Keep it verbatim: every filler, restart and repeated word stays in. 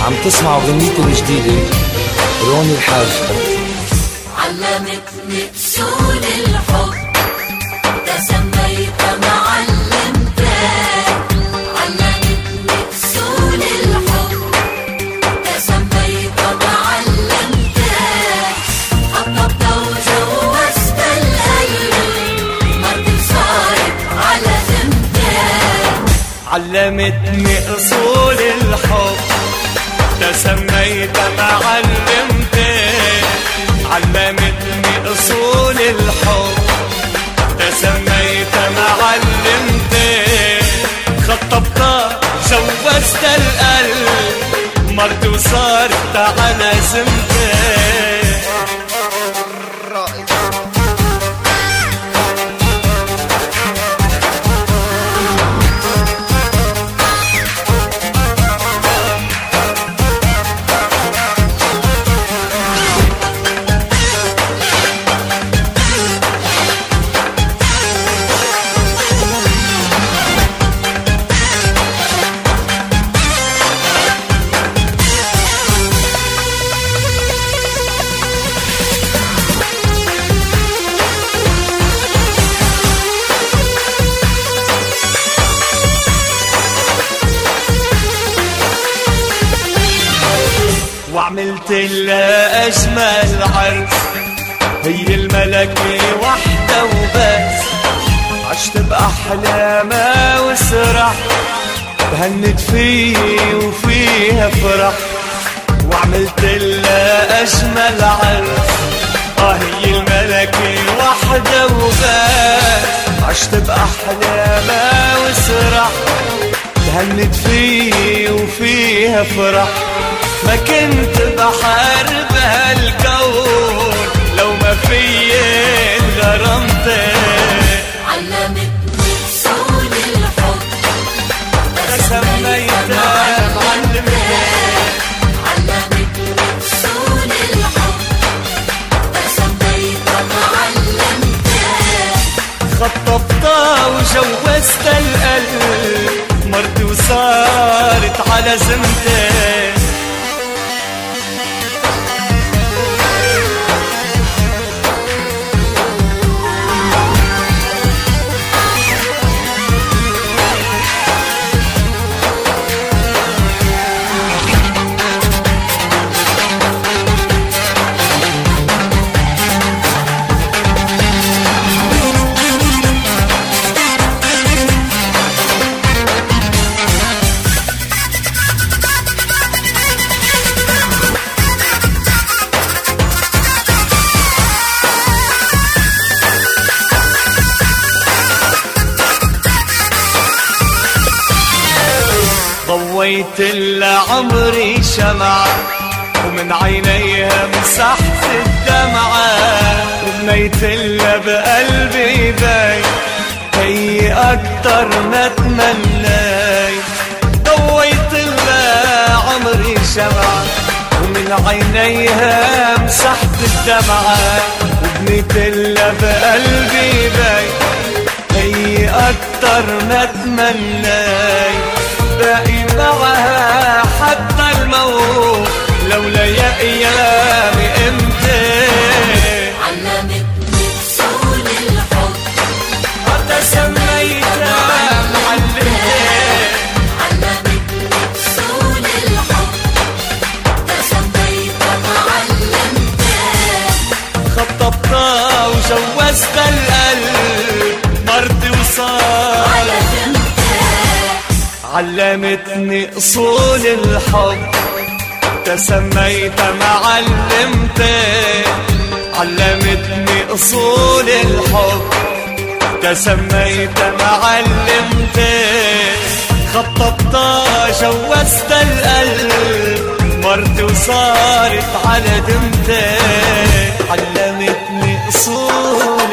عم تسمعوا غنيتي الجديدة روني الحاج. علمتني اصول الحب تسميت معلمتك، علمتني اصول الحب تسميت معلمتك، خطبت وجوزت القلب مرتي صارت على ذمتك. علمتني اصول الحب تسميت معلمتك، علمتني اصول الحب تسميت معلمتك، خطبتها جوزت القلب مرت وصارت على ذمتك. وعملت لها أجمل عرس، هي الملكة وحدة وبس، عشت بأحلامها وسرح، تهنت فيه وفيها فرح. وعملت لها أجمل عرس، آه هي الملكة وحدة وبس، عشت بأحلامها وسرح، تهنت فيه وفيها فرح. ما كنت بحارب هالكون لو ما فيي انغرمتك. علمتني اصول الحب تسميت معلمتك، علمتني اصول الحب تسميت معلمتك، خطبتها وجوزت القلب مرتي وصارت على ذمتك. ضويت لعمري شمعة ومن عينيها مسحت الدمعة، وبنيت لها بقلبي بيت هي أكتر ما تمنيت. ضويت لها عمري شمعة ومن عينيها مسحت الدمعة، وبنيت لها بقلبي بيت هي أكتر ما تمنيت. باقي معها حتى الموت لولا يا ايامي امتى. علمتني اصول الحب تسميتها معلمتك، علمتني اصول الحب تسميت معلمتك، خطبتها وجوزت القلب مرتي وصار على ذمتك. علمتني اصول الحب تسميت معلمتك، علمتني اصول الحب تسميت معلمتك، خطبتها جوزت القلب مرتي وصارت على دمتك. علمتني اصول